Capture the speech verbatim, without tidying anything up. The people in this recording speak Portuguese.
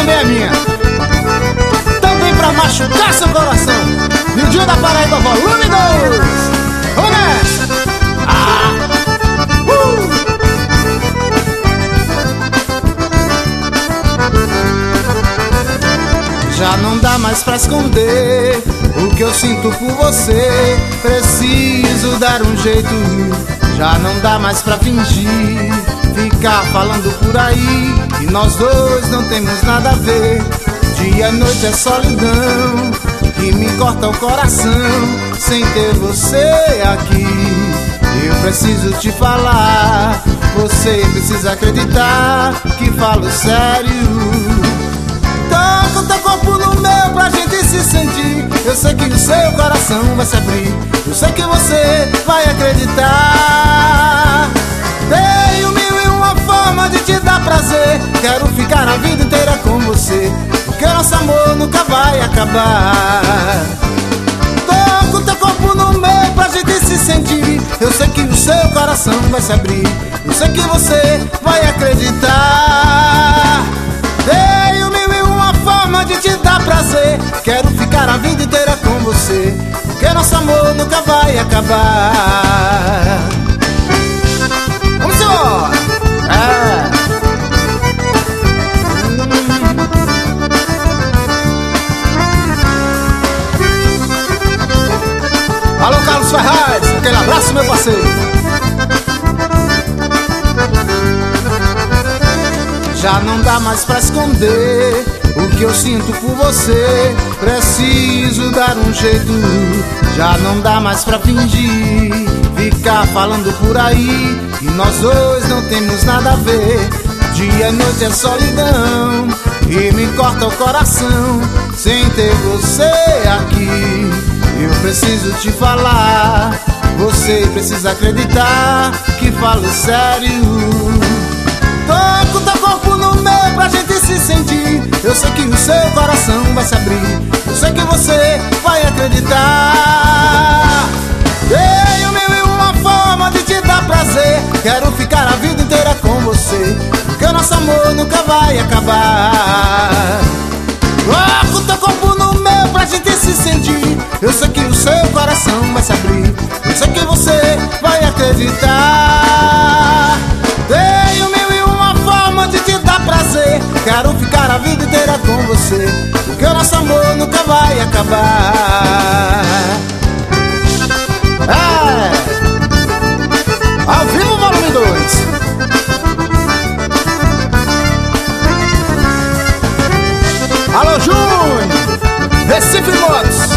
também é minha. Também pra machucar seu coração. Nildinho da Paraíba, volume dois. Vamos nessa. Ah. Uh. Já não dá mais pra esconder o que eu sinto por você. Preciso dar um jeito, já não dá mais pra fingir. Ficar falando por aí que nós dois não temos nada a ver. Dia e noite é solidão que me corta o coração. Sem ter você aqui, eu preciso te falar. Você precisa acreditar que falo sério. Toca o teu corpo no meu pra gente se sentir. Eu sei que o seu coração vai se abrir. Eu sei que você vai acreditar. Tenho mil e uma forma de te dar prazer. Quero ficar a vida inteira com você, porque nosso amor nunca vai acabar. Toca o teu corpo no meu pra gente se sentir. Eu sei que o seu coração vai se abrir. Eu sei que você vai acreditar. Tenho mil e uma forma de te dar prazer. Quero ficar a vida inteira com você, porque nosso amor nunca vai acabar. Vamos embora! É. Alô, Carlos Ferraz, aquele abraço, meu parceiro. Já não dá mais pra esconder o que eu sinto por você. Preciso dar um jeito, já não dá mais pra fingir. Ficar falando por aí que nós dois não temos nada a ver. Dia e noite é solidão e me corta o coração. Sem ter você aqui, eu preciso te falar. Você precisa acreditar que falo sério. Toca o teu corpo no meu pra gente se sentir. Eu sei que o seu coração vai se abrir. Eu sei que você vai acreditar. Tenho mil e uma forma de te dar prazer. Quero ficar a vida inteira com você, porque o nosso amor nunca vai acabar. Toca o teu corpo no meu pra gente se sentir. Eu sei que o seu coração vai se abrir. Eu sei que você vai acreditar. Tenho mil e uma forma de te dar prazer. Quero ficar a vida inteira com você, porque o nosso amor nunca vai acabar. É. Ao vivo, volume dois. Alô, Júnior, Recife Motos.